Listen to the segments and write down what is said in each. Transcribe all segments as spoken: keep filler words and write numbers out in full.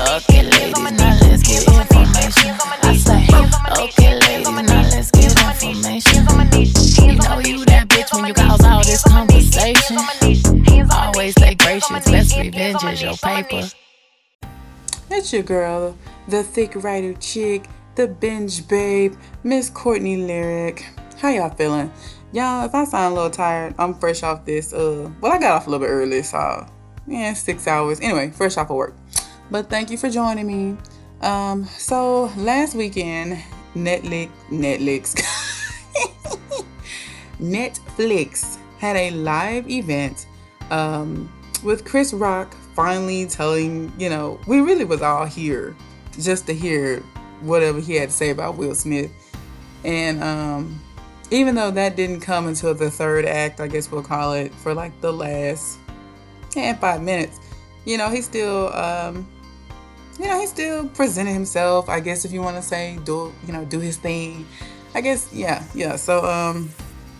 Okay, ladies, now let's get information. I say, okay, ladies, now let's get information. You know you that bitch when you cause all this conversation. Always stay gracious, best revenge is your paper. It's your girl, the thick writer chick, the binge babe, Miss Courtney Lyric. How y'all feeling? Y'all, if I sound a little tired, I'm fresh off this, uh, well, I got off a little bit early, so, yeah, six hours. Anyway, fresh off of work. But thank you for joining me. Um, so, last weekend, Netflix, Netflix, Netflix had a live event, um, with Chris Rock finally telling, you know, we really was all here just to hear whatever he had to say about Will Smith. And, um... even though that didn't come until the third act, I guess we'll call it, for like the last yeah, five minutes, you know, he still, um, you know, he still presented himself, I guess, if you want to say, do, you know, do his thing. I guess, yeah, yeah. So, um,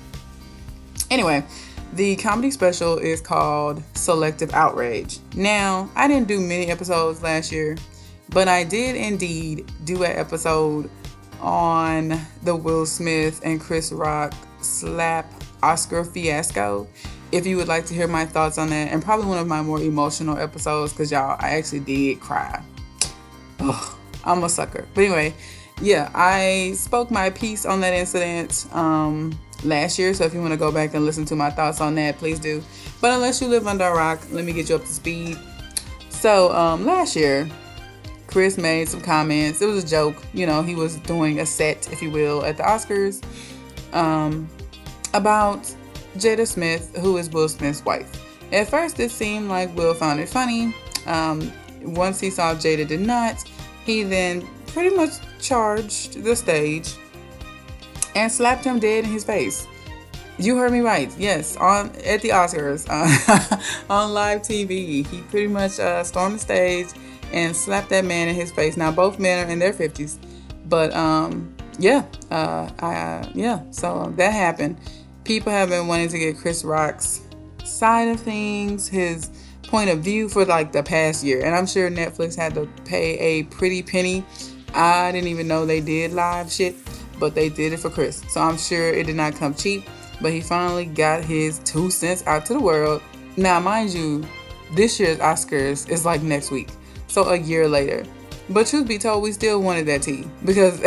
anyway, the comedy special is called Selective Outrage. Now, I didn't do many episodes last year, but I did indeed do an episode on the Will Smith and Chris Rock slap Oscar fiasco. If you would like to hear my thoughts on that, and probably one of my more emotional episodes, because y'all, I actually did cry. Ugh, I'm a sucker. But anyway, yeah, I spoke my piece on that incident um, last year, so if you want to go back and listen to my thoughts on that, please do. But unless you live under a rock, let me get you up to speed. So um, last year, Chris made some comments. It was a joke. You know, he was doing a set, if you will, at the Oscars um, about Jada Smith, who is Will Smith's wife. At first, it seemed like Will found it funny. Um, once he saw Jada did not, he then pretty much charged the stage and slapped him dead in his face. You heard me right. Yes, on at the Oscars, uh, on live T V, he pretty much uh, stormed the stage and slapped that man in his face. Now, both men are in their fifties. But, um, yeah. Uh, I, yeah. So, that happened. People have been wanting to get Chris Rock's side of things, his point of view for, like, the past year. And I'm sure Netflix had to pay a pretty penny. I didn't even know they did live shit, but they did it for Chris. So, I'm sure it did not come cheap. But he finally got his two cents out to the world. Now, mind you, this year's Oscars is, like, next week. So a year later. But truth be told, we still wanted that tea. Because,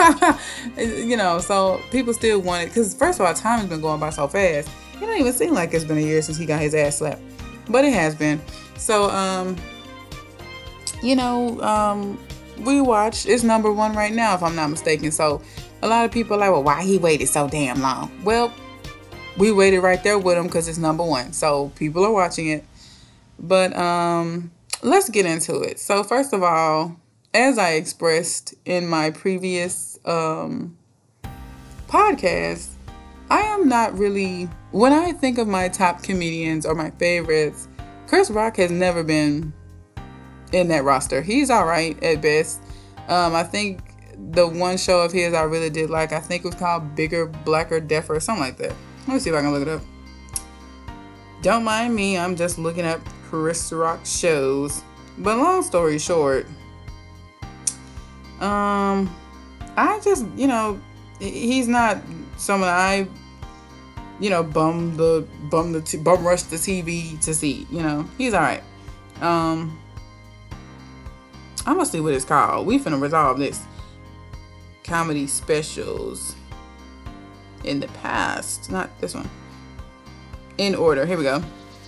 you know, so people still want it. Because first of all, time has been going by so fast. It don't even seem like it's been a year since he got his ass slapped. But it has been. So, um, you know, um, we watched. It's number one right now, if I'm not mistaken. So a lot of people are like, well, why he waited so damn long? Well, we waited right there with him because it's number one. So people are watching it. But, um... let's get into it. So first of all, as I expressed in my previous um, podcast, I am not really, when I think of my top comedians or my favorites, Chris Rock has never been in that roster. He's all right at best. Um, I think the one show of his I really did like, I think it was called Bigger, Blacker, Deafer, or something like that. Let me see if I can look it up. Don't mind me, I'm just looking up Chris Rock shows. But long story short, um, I just, you know, he's not someone I, you know, bum the bum the t- bum rush the T V to see. You know, he's all right. Um, I'm gonna see what it's called. We finna resolve this. Comedy specials in the past, not this one. In order. Here we go.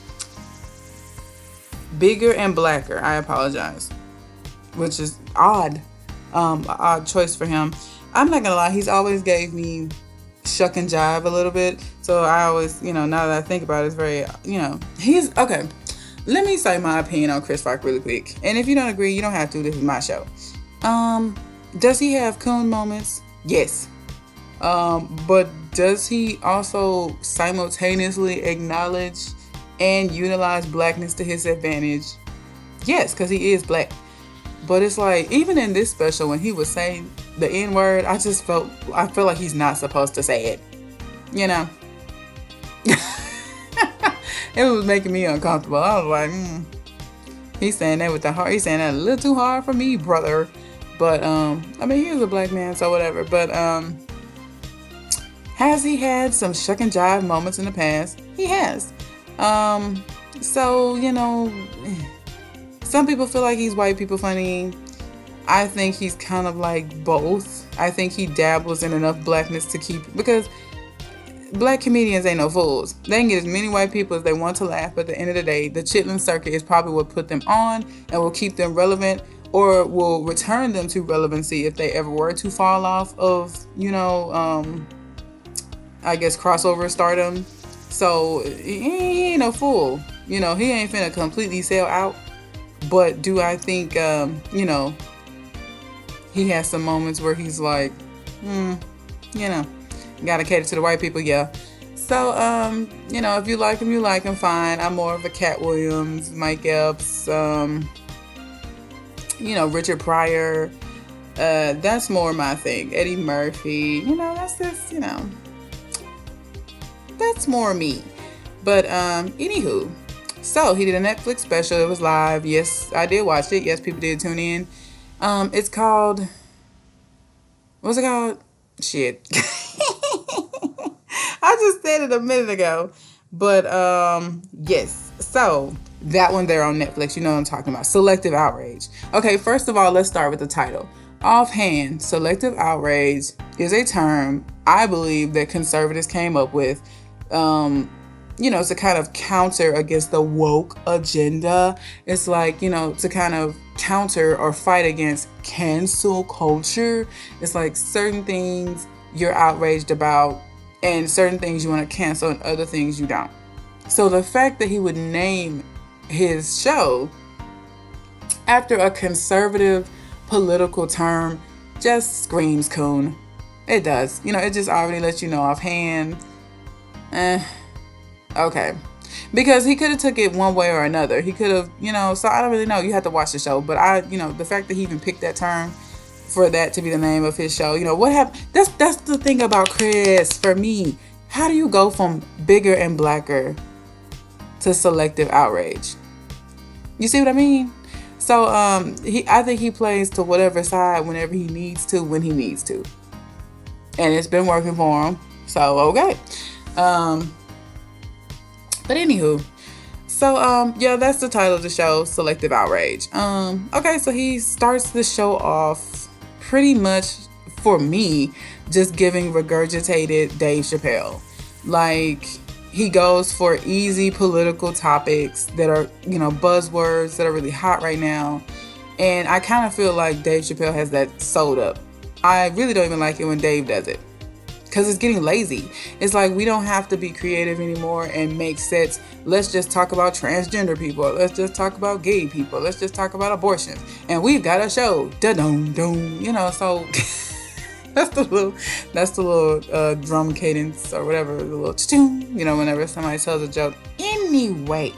Bigger and Blacker. I apologize. Which is odd. Um, odd choice for him. I'm not gonna lie, he's always gave me shuck and jive a little bit. So I always, you know, now that I think about it, it's very, you know, he's, okay. Let me say my opinion on Chris Rock really quick. And if you don't agree, you don't have to. This is my show. Um, does he have coon moments? Yes. Um, but does he also simultaneously acknowledge and utilize blackness to his advantage? Yes, because he is black. But it's like, even in this special, when he was saying the N-word, I just felt, I feel like he's not supposed to say it. You know? It was making me uncomfortable. I was like, hmm. He's saying that with the heart. He's saying that a little too hard for me, brother. But um, I mean, he is a black man, so whatever. But um, has he had some shuck and jive moments in the past? He has. Um, so you know, some people feel like he's white people funny. I think he's kind of like both. I think he dabbles in enough blackness to keep, because black comedians ain't no fools. They can get as many white people as they want to laugh, but at the end of the day, the Chitlin circuit is probably what put them on and will keep them relevant, or will return them to relevancy if they ever were to fall off of, you know, um, I guess crossover stardom. So he ain't no fool. You know, he ain't finna completely sell out. But do I think, um, you know, he has some moments where he's like, hmm, you know, gotta cater to the white people, yeah. So, um, you know, if you like him, you like him, fine. I'm more of a Cat Williams, Mike Epps, um, you know, Richard Pryor. Uh, that's more my thing. Eddie Murphy, you know, that's just, you know, that's more me. But, um, anywho, so he did a Netflix special. It was live. Yes, I did watch it. Yes, people did tune in. Um, it's called, what's it called? Shit. I just said it a minute ago. But, um, yes. So, that one there on Netflix, you know what I'm talking about. Selective outrage. Okay, first of all, let's start with the title. Offhand, selective outrage is a term I believe that conservatives came up with, um, you know, to kind of counter against the woke agenda. It's like, you know, to kind of counter or fight against cancel culture. It's like certain things you're outraged about and certain things you want to cancel and other things you don't. So the fact that he would name his show after a conservative political term just screams coon. It does. You know, it just already lets you know offhand. Eh, okay. Because he could have took it one way or another. He could have, you know, so I don't really know. You have to watch the show. But I, you know, the fact that he even picked that term for that to be the name of his show, you know, what happened? That's, that's the thing about Chris for me. How do you go from bigger and blacker to selective outrage? You see what I mean? So um, he, I think he plays to whatever side whenever he needs to, when he needs to. And it's been working for him. So, okay. Um, but anywho, so um, yeah, that's the title of the show, Selective Outrage. Um, okay, so he starts the show off pretty much, for me, just giving regurgitated Dave Chappelle. Like, he goes for easy political topics that are, you know, buzzwords that are really hot right now. And I kind of feel like Dave Chappelle has that sold up. I really don't even like it when Dave does it, because it's getting lazy. It's like, we don't have to be creative anymore and make sets. Let's just talk about transgender people. Let's just talk about gay people. Let's just talk about abortions. And we've got a show. Da-dum-dum. You know, so that's the little, that's the little uh, drum cadence or whatever, the little cha-choom, you know, whenever somebody tells a joke. Anyway,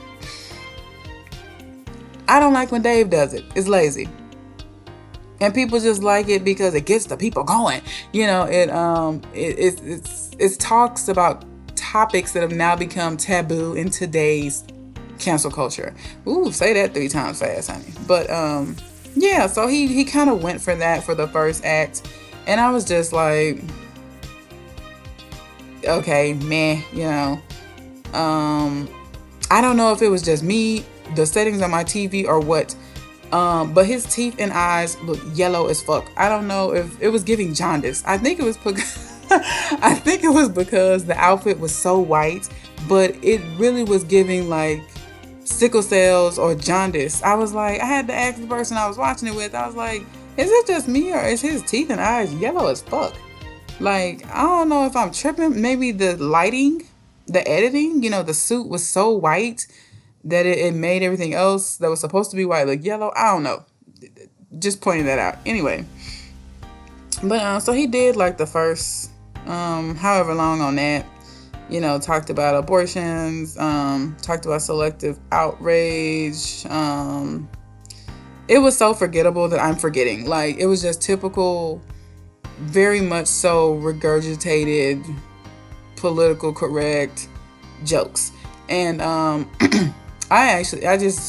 I don't like when Dave does it. It's lazy. And people just like it because it gets the people going. You know, it um it, it it's it talks about topics that have now become taboo in today's cancel culture. Ooh, say that three times fast, honey. But um yeah, so he he kind of went for that for the first act. And I was just like, okay, meh, you know. Um I don't know if it was just me, the settings on my T V, or what. Um, but his teeth and eyes look yellow as fuck. I don't know if it was giving jaundice. I think it was because I think it was because the outfit was so white, but it really was giving like sickle cells or jaundice. I was like, I had to ask the person I was watching it with. I was like, is it just me or is his teeth and eyes yellow as fuck? Like, I don't know if I'm tripping. Maybe the lighting, the editing, you know, the suit was so white that it, it made everything else that was supposed to be white look yellow. I don't know. Just pointing that out. Anyway. But, uh, so he did like the first, um, however long on that. You know, talked about abortions, um, talked about selective outrage. Um, it was so forgettable that I'm forgetting. Like, it was just typical, very much so regurgitated, political correct jokes. And, um... I actually, I just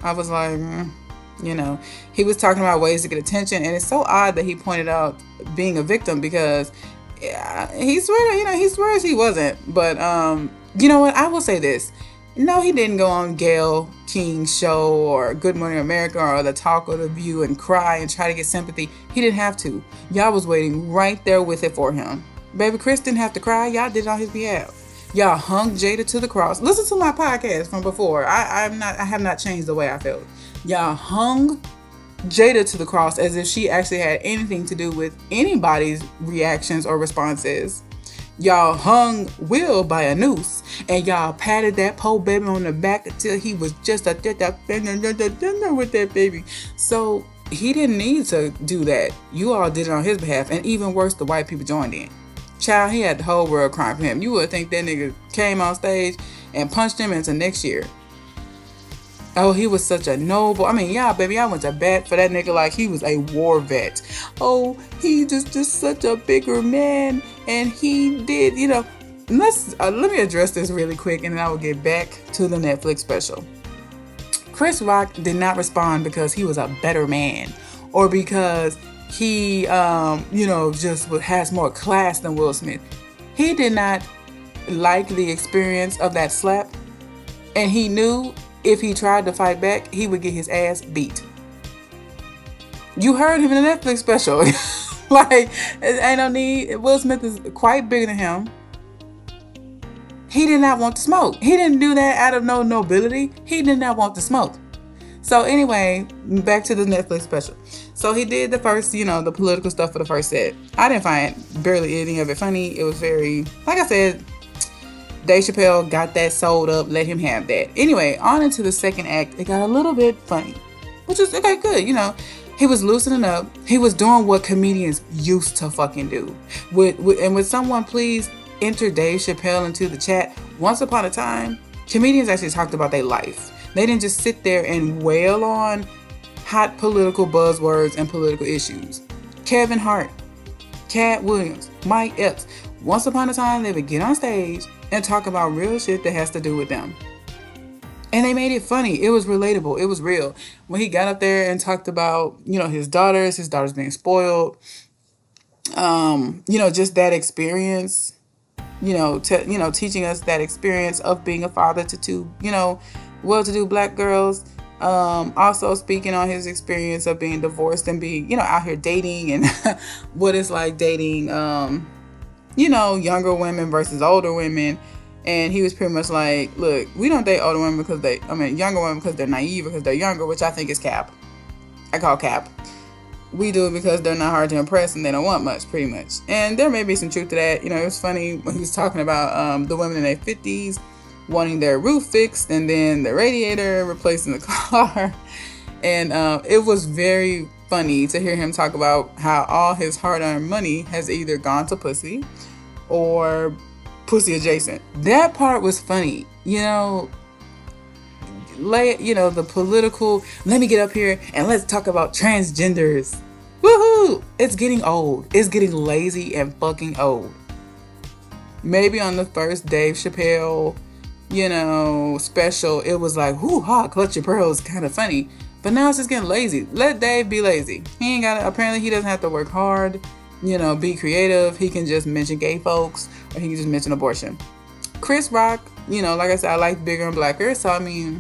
I was like, mm, you know, he was talking about ways to get attention, and it's so odd that he pointed out being a victim because yeah, he swears, you know, he swears he wasn't. But um, you know what? I will say this. No, he didn't go on Gayle King's show or Good Morning America or The Talk or The View and cry and try to get sympathy. He didn't have to. Y'all was waiting right there with it for him. Baby Chris didn't have to cry. Y'all did it on his behalf. Y'all hung Jada to the cross. Listen to my podcast from before. I, I'm not. I have not changed the way I felt. Y'all hung Jada to the cross as if she actually had anything to do with anybody's reactions or responses. Y'all hung Will by a noose, and y'all patted that poor baby on the back until he was just a with that baby. So he didn't need to do that. You all did it on his behalf, and even worse, the white people joined in. Child, he had the whole world crying for him. You would think that nigga came on stage and punched him into next year. Oh, he was such a noble. I mean, yeah, baby, I went to bat for that nigga like he was a war vet. Oh, he just just such a bigger man, and he did, you know. Let's uh, let me address this really quick, and then I will get back to the Netflix special. Chris Rock did not respond because he was a better man, or because he, um, you know, just has more class than Will Smith. He did not like the experience of that slap, and he knew if he tried to fight back, he would get his ass beat. You heard him in the Netflix special. Like, ain't no need. Will Smith is quite bigger than him. He did not want to smoke. He didn't do that out of no nobility. He did not want to smoke. So anyway, back to the Netflix special. So he did the first, you know, the political stuff for the first set. I didn't find barely any of it funny. It was very, like I said, Dave Chappelle got that sold up. Let him have that. Anyway, on into the second act, it got a little bit funny, which is okay, good. You know, he was loosening up. He was doing what comedians used to fucking do. Would, would and would someone please enter Dave Chappelle into the chat? Once upon a time, comedians actually talked about their life. They didn't just sit there and wail on hot political buzzwords and political issues. Kevin Hart, Cat Williams, Mike Epps. Once upon a time, they would get on stage and talk about real shit that has to do with them. And they made it funny. It was relatable. It was real. When he got up there and talked about, you know, his daughters, his daughters being spoiled, um, you know, just that experience, you know, te- you know, teaching us that experience of being a father to two, you know, well-to-do black girls. Um, also speaking on his experience of being divorced and being, you know, out here dating and what it's like dating, um, you know, younger women versus older women. And he was pretty much like, look, we don't date older women because they, I mean, younger women because they're naive, because they're younger, which I think is cap. I call cap. We do it because they're not hard to impress and they don't want much, pretty much. And there may be some truth to that. You know, it was funny when he was talking about um, the women in their fifties wanting their roof fixed and then the radiator replaced in the car. And uh, it was very funny to hear him talk about how all his hard-earned money has either gone to pussy or pussy adjacent. That part was funny. You know, lay, you know, the political, let me get up here and let's talk about transgenders. Woohoo! It's getting old. It's getting lazy and fucking old. Maybe on the first Dave Chappelle, you know, special, it was like, whoo ha, clutch your pearls, kind of funny. But now it's just getting lazy. Let Dave be lazy. He ain't got to, apparently he doesn't have to work hard, you know, be creative. He can just mention gay folks, or he can just mention abortion. Chris Rock, you know, like I said, I like bigger and blacker. So, I mean,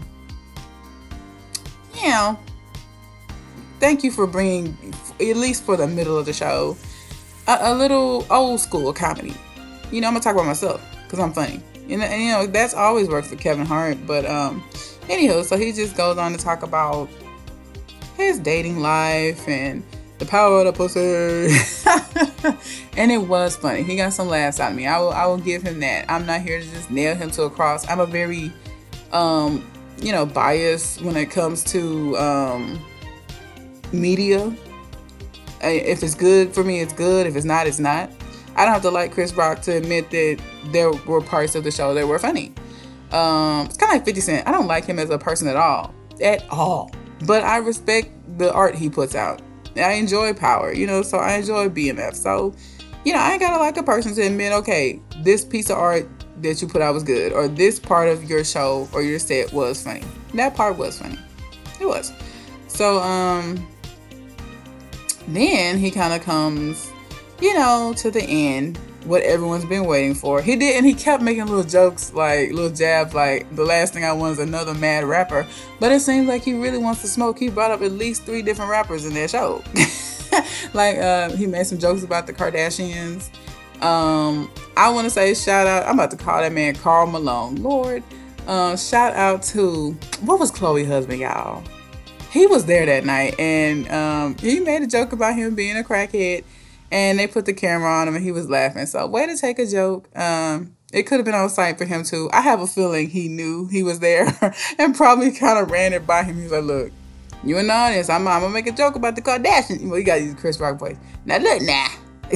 you know, thank you for bringing, at least for the middle of the show, a, a little old school comedy. You know, I'm going to talk about myself because I'm funny. And, and, you know, that's always worked for Kevin Hart. But, um, anywho, so he just goes on to talk about his dating life and the power of the pussy. And it was funny. He got some laughs out of me. I will, I will give him that. I'm not here to just nail him to a cross. I'm a very, um, you know, biased when it comes to, um, media. If it's good for me, it's good. If it's not, it's not. I don't have to like Chris Rock to admit that there were parts of the show that were funny. Um, it's kind of like fifty Cent. I don't like him as a person at all. At all. But I respect the art he puts out. I enjoy Power, you know, so I enjoy B M F. So, you know, I ain't gotta like a person to admit, okay, this piece of art that you put out was good, or this part of your show or your set was funny. That part was funny. It was. So, um, then he kind of comes, you know, to the end, what everyone's been waiting for. He did, and he kept making little jokes, like little jabs, like the last thing I want is another mad rapper. But it seems like he really wants to smoke. He brought up at least three different rappers in their show. Like, uh, he made some jokes about the Kardashians. Um, I want to say shout out. I'm about to call that man Karl Malone. Lord, uh, shout out to, what was Chloe's husband, y'all? He was there that night, and um, he made a joke about him being a crackhead, and they put the camera on him, and he was laughing. So, way to take a joke. Um, it could have been on site for him too. I have a feeling he knew he was there, and probably kind of ran it by him. He was like, "Look, you in the audience, I'm, I'm gonna make a joke about the Kardashians." Well, you gotta use Chris Rock voice. Now look, now.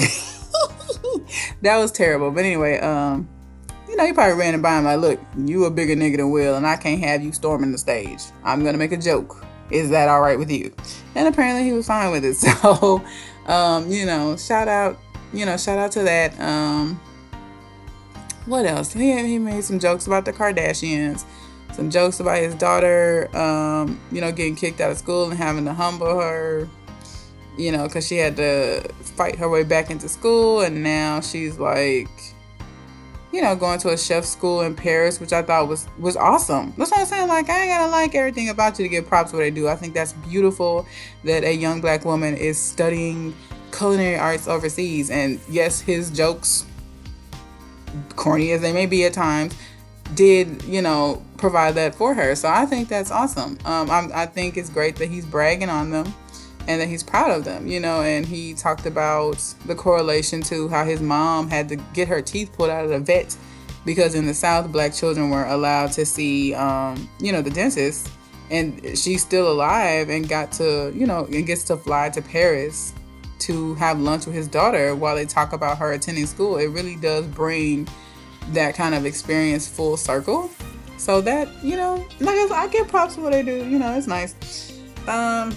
That was terrible. But anyway, um, you know, he probably ran it by him like, "Look, you a bigger nigga than Will, and I can't have you storming the stage. I'm gonna make a joke. Is that all right with you?" And apparently he was fine with it. So, um, you know, shout out, you know, shout out to that. Um, what else? He he made some jokes about the Kardashians, some jokes about his daughter, um, you know, getting kicked out of school and having to humble her, you know, because she had to fight her way back into school, and now she's like, you know, going to a chef school in Paris, which I thought was was awesome. That's what I'm saying. Like, I ain't gotta like everything about you to give props what they do. I think that's beautiful that a young black woman is studying culinary arts overseas. And yes, his jokes, corny as they may be at times, did, you know, provide that for her. So I think that's awesome. Um, I'm, I think it's great that he's bragging on them and that he's proud of them, you know. And he talked about the correlation to how his mom had to get her teeth pulled out of the vet because in the South, black children weren't allowed to see, um, you know, the dentist. And she's still alive and got to, you know, and gets to fly to Paris to have lunch with his daughter while they talk about her attending school. It really does bring that kind of experience full circle. So that, you know, like I, I give props for what they do. You know, it's nice. Um,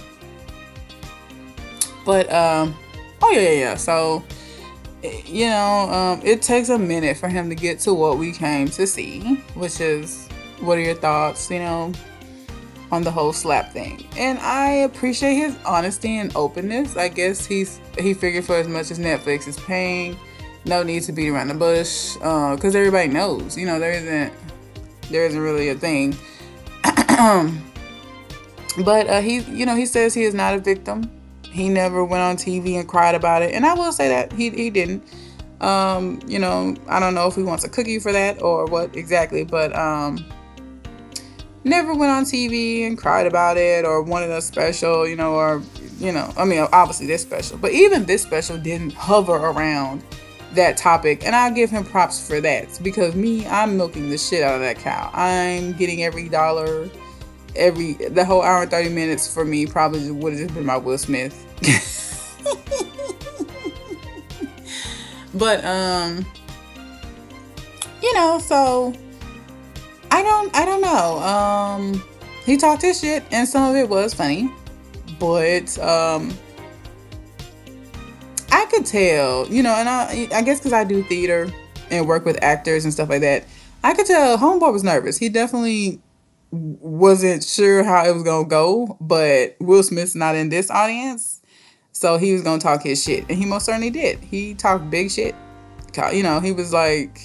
but, um, oh yeah, yeah, yeah. So, you know, um, it takes a minute for him to get to what we came to see, which is, what are your thoughts, you know, on the whole slap thing? And I appreciate his honesty and openness. I guess he's he figured for as much as Netflix is paying, no need to beat around the bush, because uh, everybody knows, you know, there isn't there isn't really a thing. But uh, he, you know, he says he is not a victim. He never went on T V and cried about it, and I will say that he he didn't. Um, you know, I don't know if he wants a cookie for that or what exactly, but um. never went on T V and cried about it or wanted a special, you know, or, you know, I mean, obviously this special, but even this special didn't hover around that topic. And I'll give him props for that, because me, I'm milking the shit out of that cow. I'm getting every dollar, every, the whole hour and thirty minutes for me probably would have just been my Will Smith. But, um, you know, so I don't, I don't know. Um, he talked his shit, and some of it was funny, but um, I could tell, you know, and I, I guess because I do theater and work with actors and stuff like that, I could tell Homeboy was nervous. He definitely wasn't sure how it was gonna go, but Will Smith's not in this audience, so he was gonna talk his shit, and he most certainly did. He talked big shit. You know, he was like,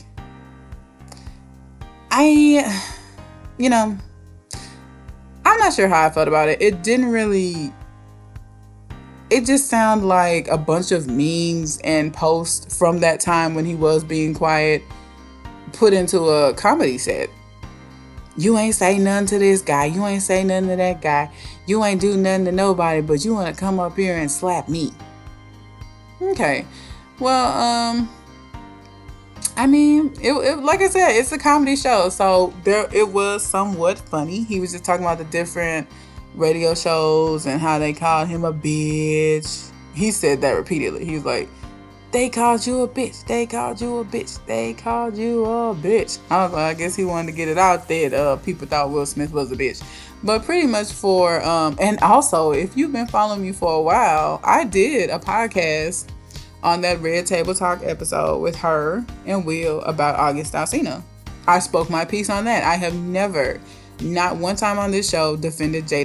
I, you know, I'm not sure how I felt about it. It didn't really, it just sounded like a bunch of memes and posts from that time when he was being quiet put into a comedy set. You ain't say nothing to this guy. You ain't say nothing to that guy. You ain't do nothing to nobody, but you want to come up here and slap me. Okay. Well, um... I mean, it, it like I said, it's a comedy show, so there it was somewhat funny. He was just talking about the different radio shows and how they called him a bitch. He said that repeatedly. He was like, "They called you a bitch. They called you a bitch. They called you a bitch." I was like, I guess he wanted to get it out there. Uh, people thought Will Smith was a bitch, but pretty much for um. And also, if you've been following me for a while, I did a podcast on that Red Table Talk episode with her and Will about August Alsina. I spoke my piece on that. I have never, not one time on this show, defended Jada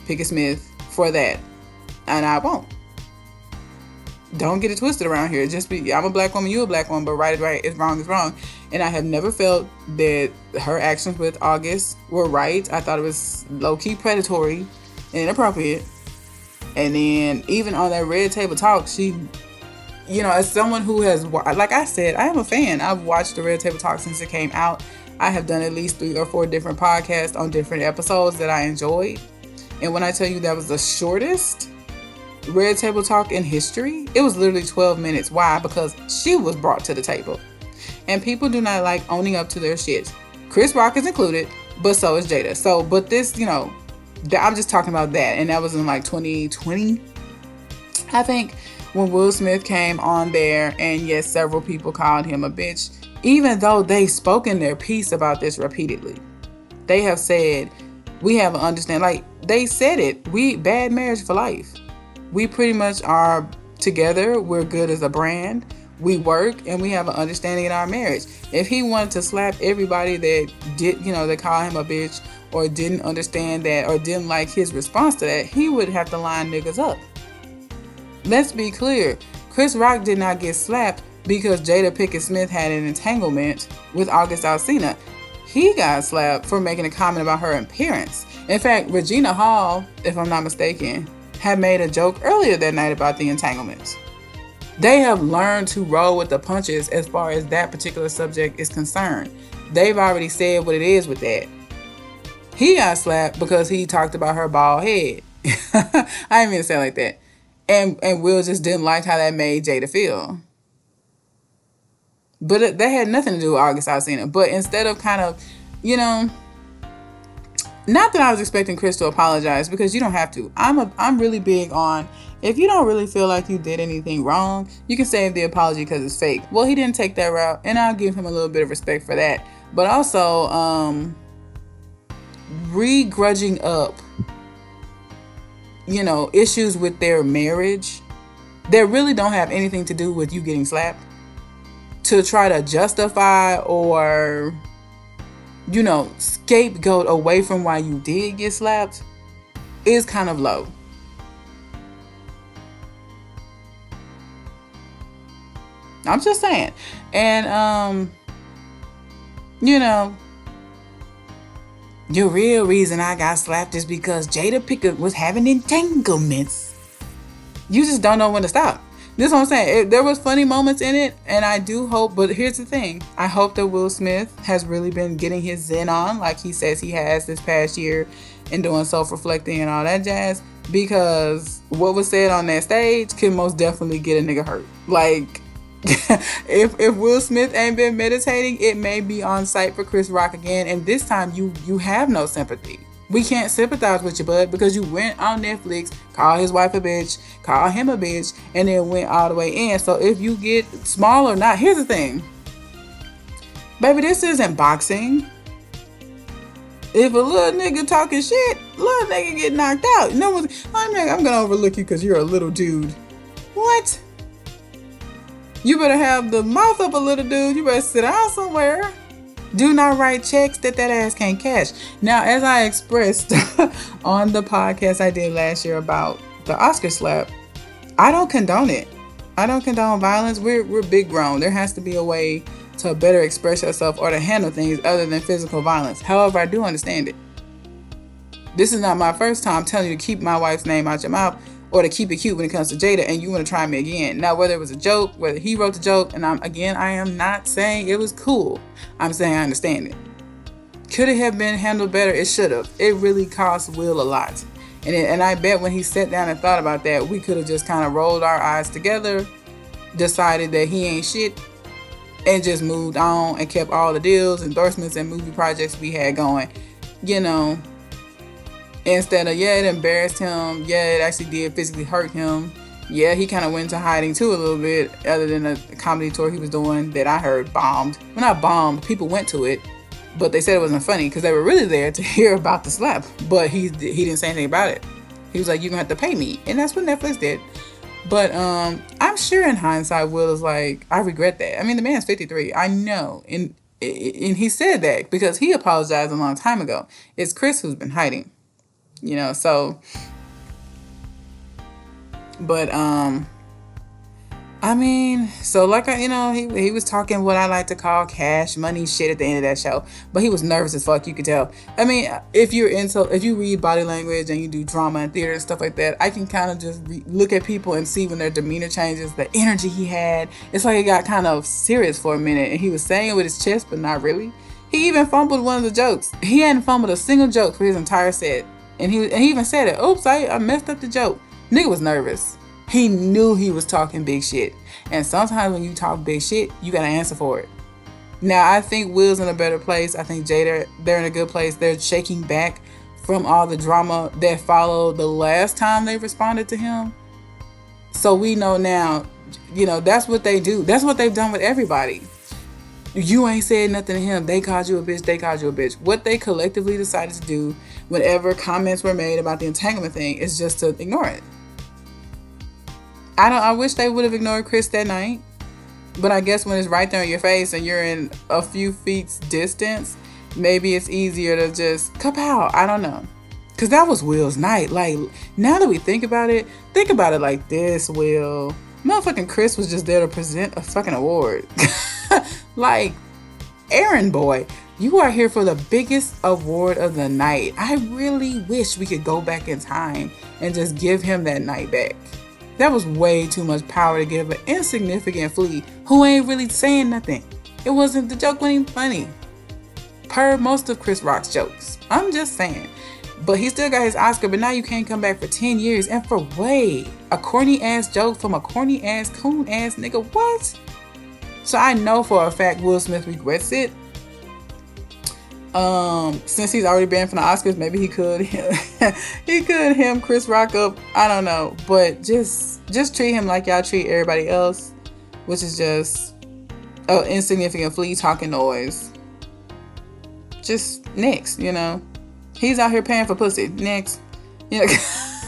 Pickett Smith for that. And I won't. Don't get it twisted around here. Just be, I'm a black woman, you a black woman, but right is right, is wrong is wrong. And I have never felt that her actions with August were right. I thought it was low-key predatory and inappropriate. And then even on that Red Table Talk, she, you know, as someone who has, like I said, I am a fan. I've watched the Red Table Talk since it came out. I have done at least three or four different podcasts on different episodes that I enjoyed. And when I tell you that was the shortest Red Table Talk in history, it was literally twelve minutes. Why? Because she was brought to the table. And people do not like owning up to their shit. Chris Rock is included, but so is Jada. So, but this, you know, I'm just talking about that. And that was in like twenty twenty, I think, when Will Smith came on there. And yes, several people called him a bitch, even though they've spoken their piece about this repeatedly. They have said, we have an understanding, like they said it, we bad marriage for life. We pretty much are together. We're good as a brand. We work and we have an understanding in our marriage. If he wanted to slap everybody that did, you know, that call him a bitch or didn't understand that or didn't like his response to that, he would have to line niggas up. Let's be clear. Chris Rock did not get slapped because Jada Pinkett Smith had an entanglement with August Alsina. He got slapped for making a comment about her appearance. In fact, Regina Hall, if I'm not mistaken, had made a joke earlier that night about the entanglements. They have learned to roll with the punches as far as that particular subject is concerned. They've already said what it is with that. He got slapped because he talked about her bald head. I didn't mean to say it like that. And and Will just didn't like how that made Jada feel. But it, that had nothing to do with August Alsina. But instead of kind of, you know, not that I was expecting Chris to apologize, because you don't have to. I'm a, I'm really big on, if you don't really feel like you did anything wrong, you can save the apology because it's fake. Well, he didn't take that route, and I'll give him a little bit of respect for that. But also, um, re-grudging up, you know, issues with their marriage that really don't have anything to do with you getting slapped, to try to justify or, you know, scapegoat away from why you did get slapped is kind of low. I'm just saying. And, um, you know, the real reason I got slapped is because Jada Pinkett was having entanglements. You just don't know when to stop. This is what I'm saying. It, there was funny moments in it, and I do hope, but here's the thing. I hope that Will Smith has really been getting his zen on, like he says he has this past year, and doing self-reflecting and all that jazz, because what was said on that stage can most definitely get a nigga hurt. Like, if if Will Smith ain't been meditating, it may be on site for Chris Rock again, and this time you you have no sympathy. We can't sympathize with you, bud, because you went on Netflix, called his wife a bitch, called him a bitch, and then went all the way in. So if you get small or not, here's the thing. Baby, this isn't boxing. If a little nigga talking shit, little nigga get knocked out. No one's, I'm, I'm going to overlook you because you're a little dude. What? You better have the mouth of a little dude. You better sit down somewhere. Do not write checks that that ass can't cash. Now, as I expressed on the podcast I did last year about the Oscar slap, I don't condone it. I don't condone violence. We're we're big grown. There has to be a way to better express yourself or to handle things other than physical violence. However, I do understand it. This is not my first time telling you to keep my wife's name out your mouth or to keep it cute when it comes to Jada, and you want to try me again. Now, whether it was a joke, whether he wrote the joke, and I'm again, I am not saying it was cool. I'm saying I understand it. Could it have been handled better? It should have. It really cost Will a lot. And it, and I bet when he sat down and thought about that, we could have just kind of rolled our eyes together, decided that he ain't shit, and just moved on and kept all the deals, endorsements, and movie projects we had going. You know, instead of, yeah, it embarrassed him. Yeah, it actually did physically hurt him. Yeah, he kind of went into hiding too a little bit, other than a comedy tour he was doing that I heard bombed. Well, not bombed. People went to it, but they said it wasn't funny because they were really there to hear about the slap. But he he didn't say anything about it. He was like, you're going to have to pay me. And that's what Netflix did. But um, I'm sure in hindsight, Will is like, I regret that. I mean, the man's fifty-three. I know. And, and he said that because he apologized a long time ago. It's Chris who's been hiding. You know, so, but, um, I mean, so like, I, you know, he he was talking what I like to call cash money shit at the end of that show, but he was nervous as fuck, you could tell. I mean, if you're into, if you read body language and you do drama and theater and stuff like that, I can kind of just re- look at people and see when their demeanor changes, the energy he had. It's like it got kind of serious for a minute, and he was saying it with his chest, but not really. He even fumbled one of the jokes. He hadn't fumbled a single joke for his entire set, and he and he even said it. Oops, I, I messed up the joke. Nigga was nervous. He knew he was talking big shit. And sometimes when you talk big shit, you gotta answer for it. Now, I think Will's in a better place. I think Jada, they're in a good place. They're shaking back from all the drama that followed the last time they responded to him. So we know now, you know, that's what they do. That's what they've done with everybody. You ain't said nothing to him. They called you a bitch. They called you a bitch. What they collectively decided to do whenever comments were made about the entanglement thing is just to ignore it. I don't. I wish they would have ignored Chris that night, but I guess when it's right there in your face and you're in a few feet's distance, maybe it's easier to just kapow. I don't know, cause that was Will's night. Like, now that we think about it, think about it like this, Will. Motherfucking Chris was just there to present a fucking award. Like, Aaron boy, you are here for the biggest award of the night. I really wish we could go back in time and just give him that night back. That was way too much power to give an insignificant flea who ain't really saying nothing. It wasn't, the joke wasn't even funny. Per most of Chris Rock's jokes. I'm just saying. But he still got his Oscar, but now you can't come back for ten years. And for way, a corny ass joke from a corny ass, coon ass nigga. What? So I know for a fact Will Smith regrets it. Um, since he's already banned from the Oscars, maybe he could he could hem Chris Rock up. I don't know, but just just treat him like y'all treat everybody else, which is just an insignificant flea talking noise. Just next, you know, he's out here paying for pussy. Next, you know,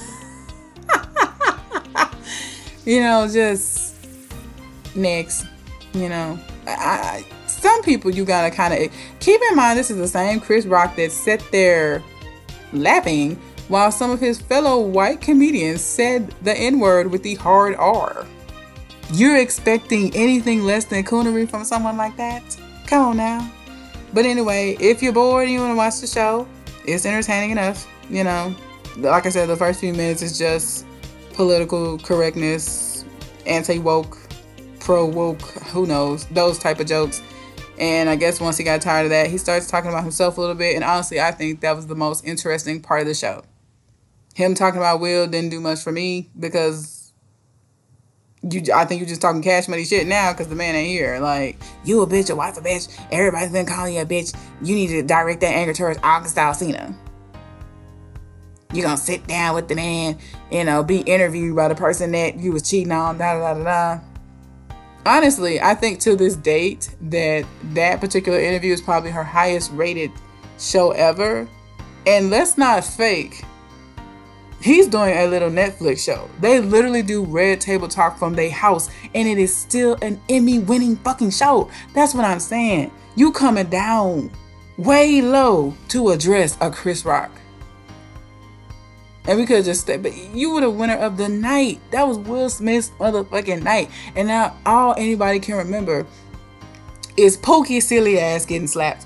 you know, just next, you know, I. I Some people you gotta kind of keep in mind, this is the same Chris Rock that sat there laughing while some of his fellow white comedians said the N-word with the hard R. You're expecting anything less than coonery from someone like that? Come on now. But anyway, if you're bored and you want to watch the show, it's entertaining enough. You know, like I said, the first few minutes is just political correctness, anti-woke, pro-woke, who knows, those type of jokes. And I guess once he got tired of that, he starts talking about himself a little bit. And honestly, I think that was the most interesting part of the show. Him talking about Will didn't do much for me because you, I think you're just talking cash money shit now because the man ain't here. Like, you a bitch, your wife a bitch, everybody's been calling you a bitch. You need to direct that anger towards August Alsina. You're going to sit down with the man, you know, be interviewed by the person that you was cheating on, da da da da. Honestly, I think to this date that that particular interview is probably her highest rated show ever. And let's not fake. He's doing a little Netflix show. They literally do Red Table Talk from their house. And it is still an Emmy winning fucking show. That's what I'm saying. You coming down way low to address a Chris Rock. And we could have just stayed, but you were the winner of the night. That was Will Smith's motherfucking night. And now all anybody can remember is Pokey silly ass getting slapped.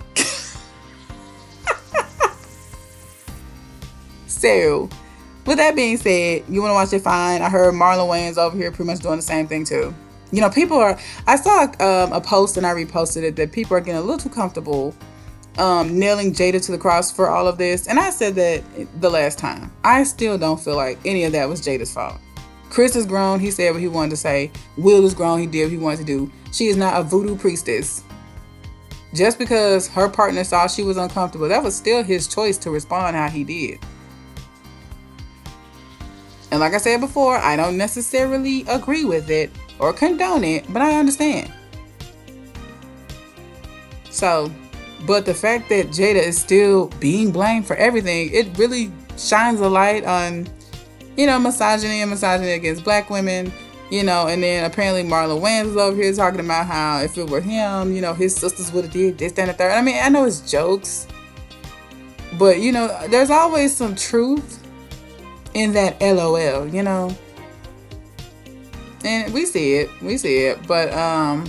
So, with that being said, you want to watch it, fine. I heard Marlon Wayans over here pretty much doing the same thing too. You know, people are, I saw um, a post and I reposted it that people are getting a little too comfortable Um, nailing Jada to the cross for all of this. And I said that the last time. I still don't feel like any of that was Jada's fault. Chris is grown. He said what he wanted to say. Will is grown. He did what he wanted to do. She is not a voodoo priestess. Just because her partner saw she was uncomfortable, that was still his choice to respond how he did. And like I said before, I don't necessarily agree with it or condone it, but I understand. So, but the fact that Jada is still being blamed for everything, it really shines a light on, you know, misogyny and misogyny against black women, you know, and then apparently Marlon Wayans is over here talking about how if it were him, you know, his sisters would have did this, that, and the third. I mean, I know it's jokes, But, you know, there's always some truth in that LOL, you know. And we see it. We see it. But, um,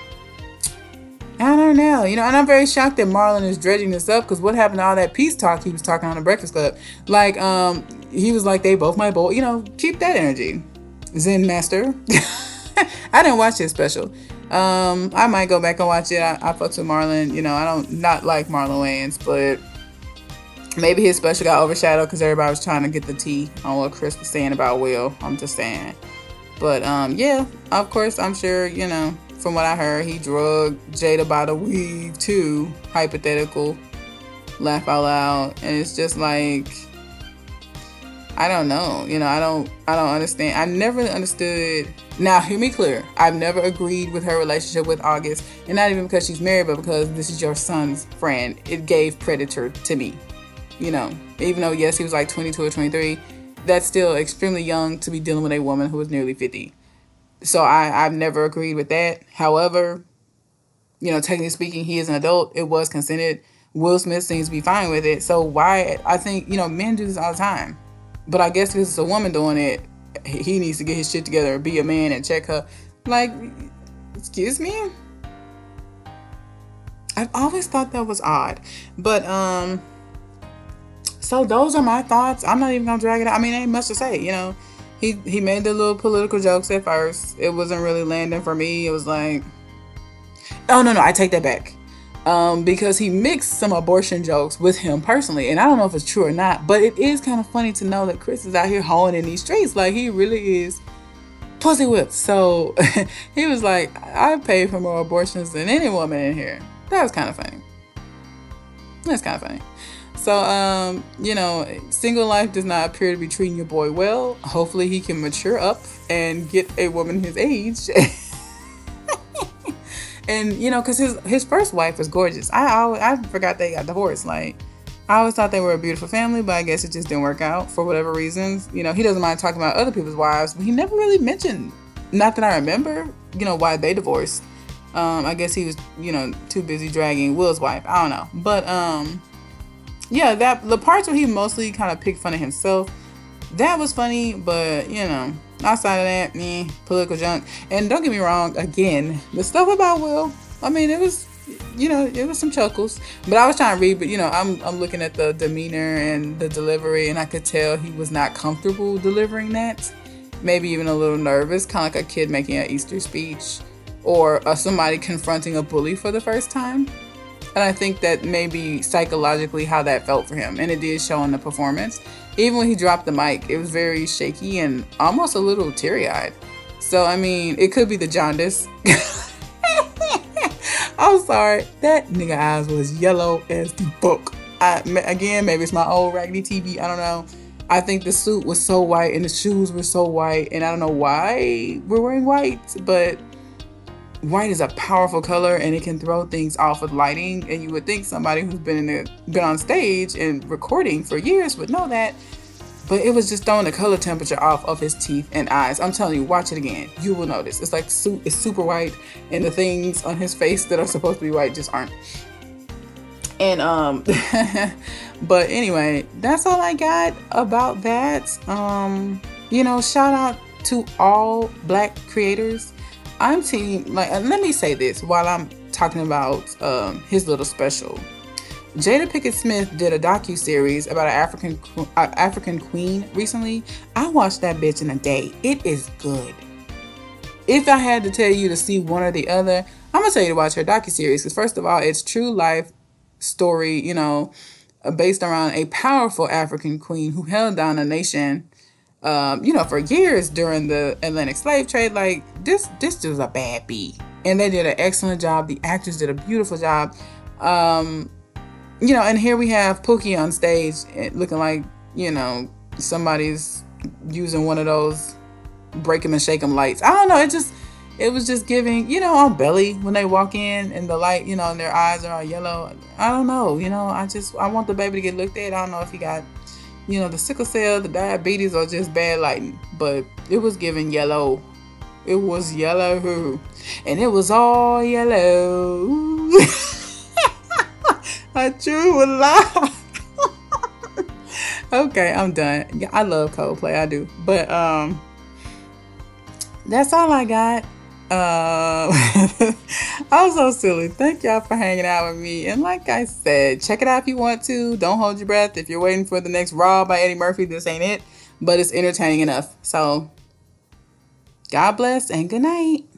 I don't know. You know, and I'm very shocked that Marlon is dredging this up, because what happened to all that peace talk he was talking on the Breakfast Club? Like, um, he was like, they both my boy. You know, keep that energy. Zen Master. I didn't watch his special. Um, I might go back and watch it. I, I fucks with Marlon. You know, I don't not like Marlon Wayans, but maybe his special got overshadowed because everybody was trying to get the tea on what Chris was saying about Will. I'm just saying. But, um, yeah, of course, I'm sure, you know, from what I heard, he drugged Jada by the weave too. Hypothetical. Laugh out loud. And it's just like, I don't know. You know, I don't, I don't understand. I never really understood. Now, hear me clear. I've never agreed with her relationship with August. And not even because she's married, but because this is your son's friend. It gave Predator to me. You know, even though, yes, he was like twenty-two or twenty-three, that's still extremely young to be dealing with a woman who is nearly fifty. So I, I've never agreed with that. However, you know, technically speaking, he is an adult. It was consented. Will Smith seems to be fine with it. So why, I think, you know, men do this all the time. But I guess because it's a woman doing it, he needs to get his shit together, be a man, and check her. Like, excuse me? I've always thought that was odd. But, um... so those are my thoughts. I'm not even gonna drag it out. I mean, ain't much to say, you know. He he made the little political jokes at first. It wasn't really landing for me. It was like, oh no no, I take that back. Um, because he mixed some abortion jokes with him personally, and I don't know if it's true or not. But it is kind of funny to know that Chris is out here hoeing in these streets, like he really is pussy whipped. So he was like, I pay for more abortions than any woman in here. That was kind of funny. That's kind of funny. So, um, you know, single life does not appear to be treating your boy well. Hopefully he can mature up and get a woman his age. And, you know, because his, his first wife was gorgeous. I always, I forgot they got divorced. Like, I always thought they were a beautiful family, but I guess it just didn't work out for whatever reasons. You know, he doesn't mind talking about other people's wives, but he never really mentioned, not that I remember, you know, why they divorced. Um, I guess he was, you know, too busy dragging Will's wife. I don't know. But, um... yeah, that the parts where he mostly kind of picked fun of himself, that was funny, but, you know, outside of that, me, political junk. And don't get me wrong, again, the stuff about Will, I mean, it was, you know, it was some chuckles. But I was trying to read, but, you know, I'm I'm looking at the demeanor and the delivery, and I could tell he was not comfortable delivering that. Maybe even a little nervous, kind of like a kid making an Easter speech, or uh, somebody confronting a bully for the first time. And I think that may be psychologically how that felt for him. And it did show in the performance. Even when he dropped the mic, it was very shaky and almost a little teary-eyed. So, I mean, it could be the jaundice. I'm sorry. That nigga eyes was yellow as the book. I, again, maybe it's my old raggedy T V. I don't know. I think the suit was so white and the shoes were so white. And I don't know why we're wearing white, but white is a powerful color and it can throw things off with lighting. And you would think somebody who's been in the, been on stage and recording for years would know that. But it was just throwing the color temperature off of his teeth and eyes. I'm telling you, watch it again. You will notice. It's like su- it's super white, and the things on his face that are supposed to be white just aren't. And um, but anyway, that's all I got about that. Um, you know, shout out to all Black creators. I'm team, like, let me say this while I'm talking about um, his little special. Jada Pinkett Smith did a docu-series about an African uh, African queen recently. I watched that bitch in a day. It is good. If I had to tell you to see one or the other, I'm going to tell you to watch her docu-series. Because first of all, it's true life story, you know, uh, based around a powerful African queen who held down a nation Um, you know, for years during the Atlantic slave trade. Like, this this was a bad bee. And they did an excellent job. The actors did a beautiful job. Um, you know, and here we have Pookie on stage looking like, you know, somebody's using one of those break 'em and shake 'em lights. I don't know. It just, it was just giving, you know, on Belly when they walk in and the light, you know, and their eyes are all yellow. I don't know. You know, I just, I want the baby to get looked at. I don't know if he got, you know, the sickle cell, the diabetes, or just bad lighting. But it was giving yellow. It was yellow. And it was all yellow. I drew a lie. Okay, I'm done. Yeah, I love Coldplay. I do. But um, that's all I got. Uh, I was so silly. Thank y'all for hanging out with me. And like I said, check it out if you want to. Don't hold your breath. If you're waiting for the next Raw by Eddie Murphy, this ain't it. But it's entertaining enough. So, God bless and good night.